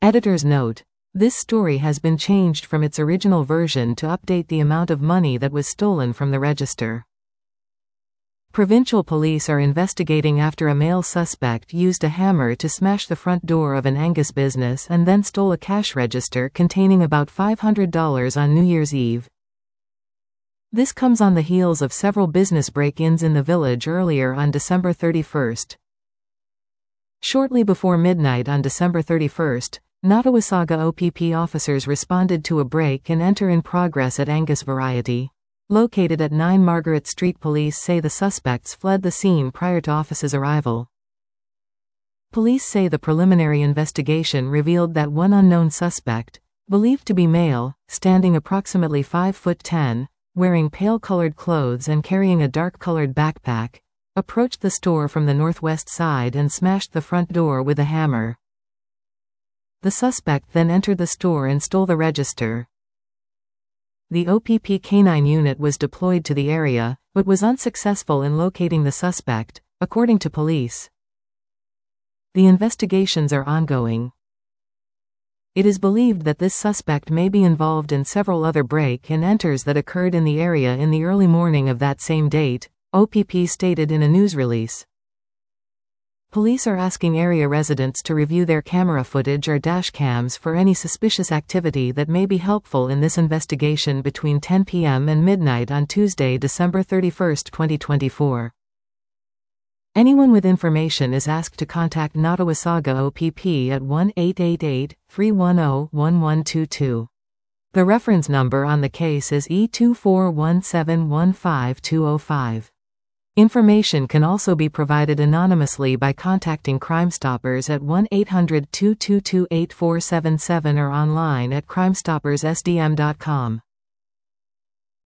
Editor's note: this story has been changed from its original version to update the amount of money that was stolen from the register. Provincial police are investigating after a male suspect used a hammer to smash the front door of an Angus business and then stole a cash register containing about $500 on New Year's Eve. This comes on the heels of several business break-ins in the village earlier on December 31st. Shortly before midnight on December 31st, Nottawasaga OPP officers responded to a break-and-enter in progress at Angus Variety. Located at 9 Margaret Street. Police say the suspects fled the scene prior to officers' arrival. Police say the preliminary investigation revealed that one unknown suspect, believed to be male, standing approximately 5'10", wearing pale-colored clothes and carrying a dark-colored backpack, approached the store from the northwest side and smashed the front door with a hammer. The suspect then entered the store and stole the register. The OPP K-9 unit was deployed to the area, but was unsuccessful in locating the suspect, according to police. The investigations are ongoing. It is believed that this suspect may be involved in several other break-and-enters that occurred in the area in the early morning of that same date, OPP stated in a news release. Police are asking area residents to review their camera footage or dash cams for any suspicious activity that may be helpful in this investigation between 10 p.m. and midnight on Tuesday, December 31, 2024. Anyone with information is asked to contact Nottawasaga OPP at 1-888-310-1122. The reference number on the case is E241715205. Information can also be provided anonymously by contacting Crime Stoppers at 1-800-222-8477 or online at crimestopperssdm.com.